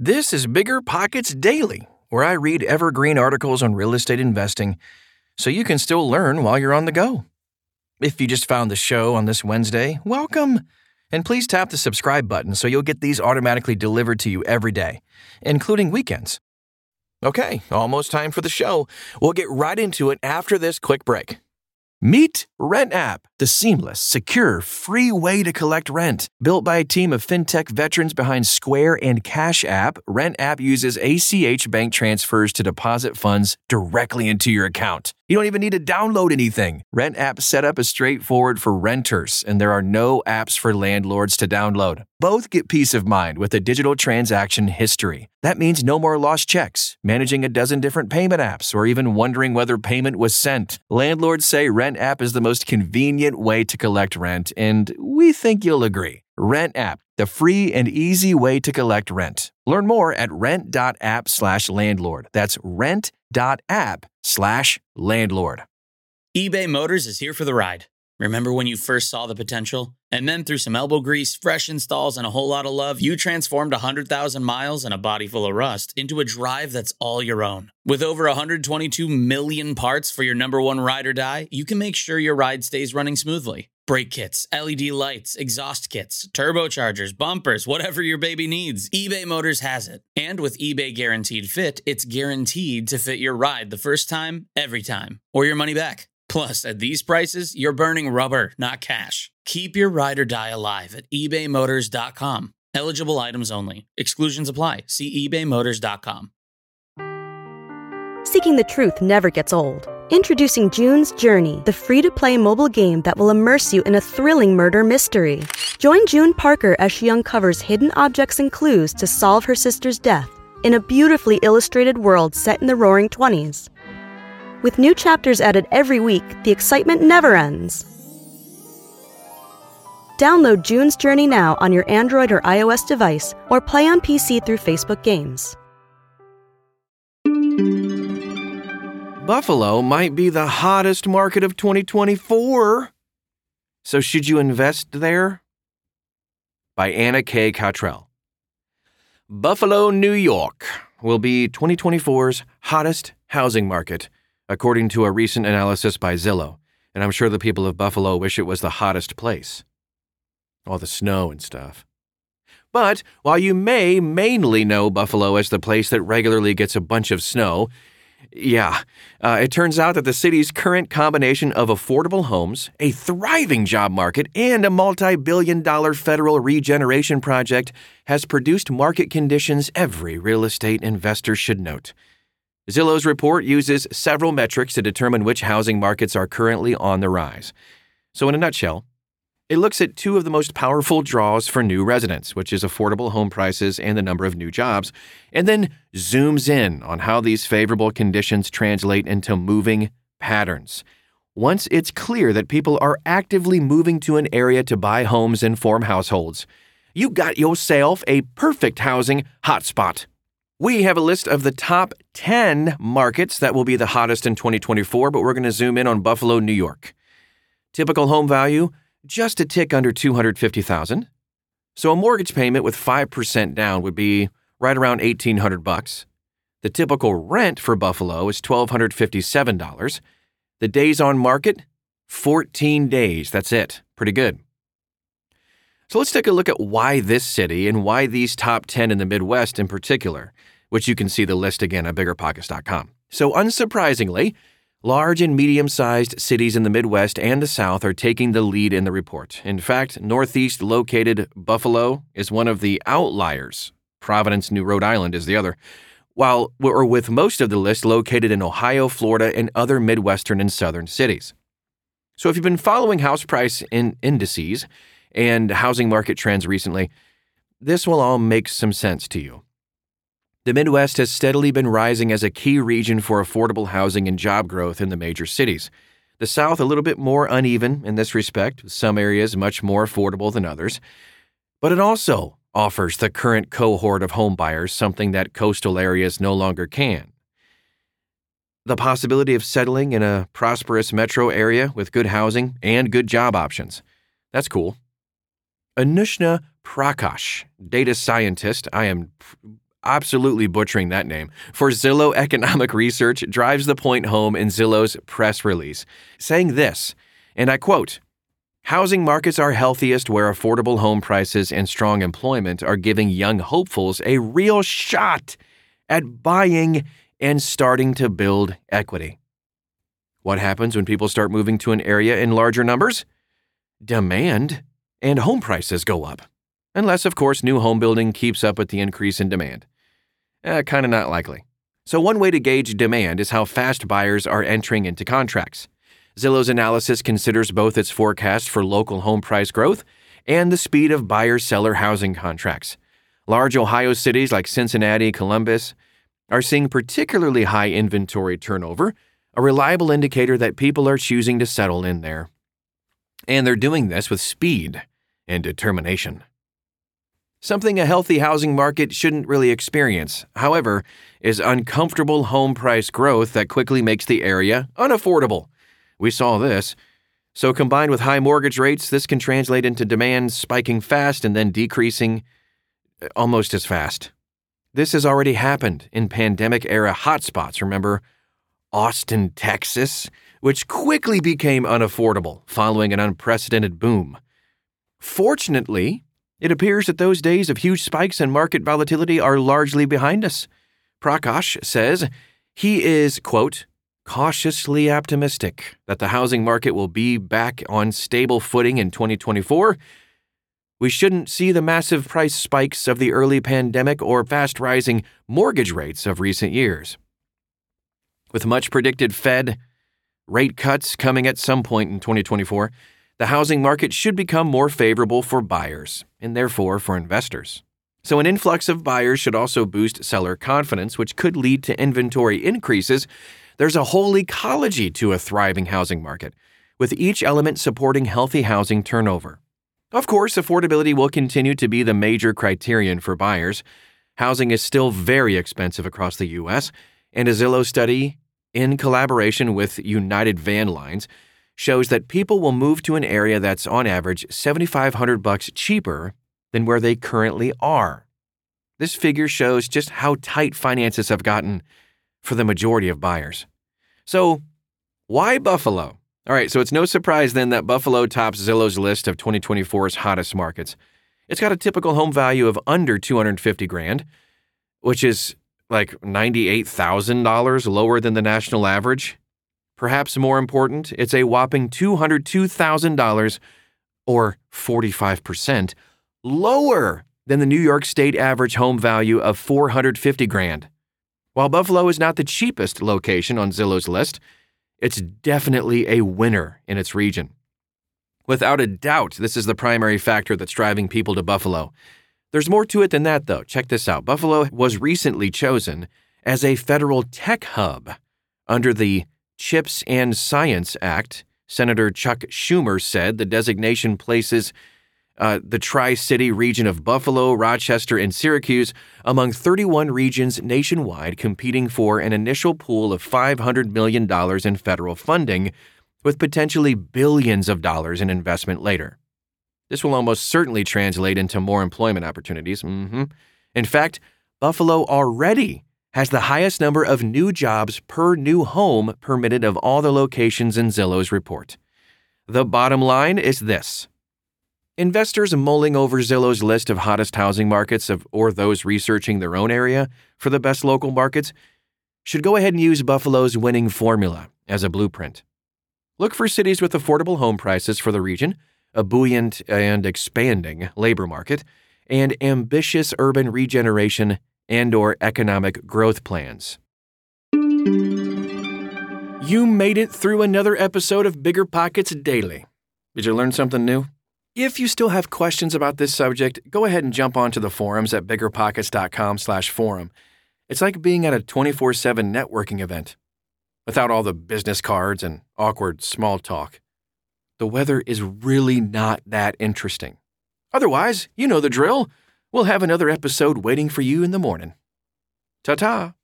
This is Bigger Pockets Daily, where I read evergreen articles on real estate investing so you can still learn while you're on the go. If you just found the show on this Wednesday, welcome. And please tap the subscribe button so you'll get these automatically delivered to you every day, including weekends. Okay, almost time for the show. We'll get right into it after this quick break. Meet RentApp, the seamless, secure, free way to collect rent. Built by a team of fintech veterans behind Square and Cash App, RentApp uses ACH bank transfers to deposit funds directly into your account. You don't even need to download anything. RentApp setup is straightforward for renters, and there are no apps for landlords to download. Both get peace of mind with a digital transaction history. That means no more lost checks, managing a dozen different payment apps, or even wondering whether payment was sent. Landlords say RentApp is the most convenient way to collect rent, and we think you'll agree. RentApp, the free and easy way to collect rent. Learn more at rent.app/landlord. That's rent.app/landlord. eBay Motors is here for the ride. Remember when you first saw the potential? And then through some elbow grease, fresh installs, and a whole lot of love, you transformed 100,000 miles and a body full of rust into a drive that's all your own. With over 122 million parts for your number one ride or die, you can make sure your ride stays running smoothly. Brake kits, LED lights, exhaust kits, turbochargers, bumpers, whatever your baby needs, eBay Motors has it. And with eBay Guaranteed Fit, it's guaranteed to fit your ride the first time, every time, or your money back. Plus, at these prices, you're burning rubber, not cash. Keep your ride or die alive at ebaymotors.com. Eligible items only. Exclusions apply. See ebaymotors.com. Seeking the truth never gets old. Introducing June's Journey, the free-to-play mobile game that will immerse you in a thrilling murder mystery. Join June Parker as she uncovers hidden objects and clues to solve her sister's death in a beautifully illustrated world set in the Roaring '20s. With new chapters added every week, the excitement never ends. Download June's Journey now on your Android or iOS device, or play on PC through Facebook Games. Buffalo might be the hottest market of 2024. So should you invest there? By Anna K. Cottrell. Buffalo, New York will be 2024's hottest housing market, according to a recent analysis by Zillow. And I'm sure the people of Buffalo wish it was the hottest place. All the snow and stuff. But while you may mainly know Buffalo as the place that regularly gets a bunch of snow, it turns out that the city's current combination of affordable homes, a thriving job market, and a multi-billion-dollar federal regeneration project has produced market conditions every real estate investor should note. Zillow's report uses several metrics to determine which housing markets are currently on the rise. So in a nutshell, it looks at two of the most powerful draws for new residents, which is affordable home prices and the number of new jobs, and then zooms in on how these favorable conditions translate into moving patterns. Once it's clear that people are actively moving to an area to buy homes and form households, you got yourself a perfect housing hotspot. We have a list of the top 10 markets that will be the hottest in 2024, but we're going to zoom in on Buffalo, New York. Typical home value, just a tick under $250,000. So a mortgage payment with 5% down would be right around $1,800. The typical rent for Buffalo is $1,257. The days on market, 14 days. That's it. Pretty good. So let's take a look at why this city and why these top 10 in the Midwest in particular, which you can see the list again at biggerpockets.com. So unsurprisingly, large and medium-sized cities in the Midwest and the South are taking the lead in the report. In fact, northeast-located Buffalo is one of the outliers. Providence, New Rhode Island is the other. With most of the list located in Ohio, Florida, and other Midwestern and Southern cities. So if you've been following house price indices and housing market trends recently, this will all make some sense to you. The Midwest has steadily been rising as a key region for affordable housing and job growth in the major cities. The South a little bit more uneven in this respect, with some areas much more affordable than others. But it also offers the current cohort of homebuyers something that coastal areas no longer can. The possibility of settling in a prosperous metro area with good housing and good job options. That's cool. Anushna Prakash, data scientist, I am absolutely butchering that name, for Zillow Economic Research drives the point home in Zillow's press release, saying this, and I quote, "Housing markets are healthiest where affordable home prices and strong employment are giving young hopefuls a real shot at buying and starting to build equity." What happens when people start moving to an area in larger numbers? Demand and home prices go up. Unless, of course, new home building keeps up with the increase in demand. Kind of not likely. So one way to gauge demand is how fast buyers are entering into contracts. Zillow's analysis considers both its forecast for local home price growth and the speed of buyer-seller housing contracts. Large Ohio cities like Cincinnati, Columbus are seeing particularly high inventory turnover, a reliable indicator that people are choosing to settle in there. And they're doing this with speed and determination. Something a healthy housing market shouldn't really experience, however, is uncomfortable home price growth that quickly makes the area unaffordable. We saw this. So combined with high mortgage rates, this can translate into demand spiking fast and then decreasing almost as fast. This has already happened in pandemic-era hotspots, remember? Austin, Texas, which quickly became unaffordable following an unprecedented boom. Fortunately, it appears that those days of huge spikes in market volatility are largely behind us. Prakash says he is, quote, cautiously optimistic that the housing market will be back on stable footing in 2024. We shouldn't see the massive price spikes of the early pandemic or fast-rising mortgage rates of recent years. With much predicted Fed rate cuts coming at some point in 2024, the housing market should become more favorable for buyers and therefore for investors. So an influx of buyers should also boost seller confidence, which could lead to inventory increases. There's a whole ecology to a thriving housing market, with each element supporting healthy housing turnover. Of course, affordability will continue to be the major criterion for buyers. Housing is still very expensive across the U.S., and a Zillow study, in collaboration with United Van Lines, shows that people will move to an area that's on average $7,500 cheaper than where they currently are. This figure shows just how tight finances have gotten for the majority of buyers. So, why Buffalo? All right, so it's no surprise then that Buffalo tops Zillow's list of 2024's hottest markets. It's got a typical home value of under $250,000, which is like $98,000 lower than the national average. Perhaps more important, it's a whopping $202,000, or 45%, lower than the New York State average home value of $450,000. While Buffalo is not the cheapest location on Zillow's list, it's definitely a winner in its region. Without a doubt, this is the primary factor that's driving people to Buffalo. There's more to it than that, though. Check this out. Buffalo was recently chosen as a federal tech hub under the CHIPS and Science Act. Senator Chuck Schumer said the designation places the Tri-City region of Buffalo, Rochester, and Syracuse among 31 regions nationwide competing for an initial pool of $500 million in federal funding, with potentially billions of dollars in investment later. This will almost certainly translate into more employment opportunities. In fact, Buffalo already has the highest number of new jobs per new home permitted of all the locations in Zillow's report. The bottom line is this. Investors mulling over Zillow's list of hottest housing markets or those researching their own area for the best local markets should go ahead and use Buffalo's winning formula as a blueprint. Look for cities with affordable home prices for the region, a buoyant and expanding labor market, and ambitious urban regeneration and/or economic growth plans. You made it through another episode of Bigger Pockets Daily. Did you learn something new? If you still have questions about this subject, go ahead and jump onto the forums at biggerpockets.com/forum. It's like being at a 24/7 networking event, without all the business cards and awkward small talk. The weather is really not that interesting. Otherwise, you know the drill. We'll have another episode waiting for you in the morning. Ta-ta!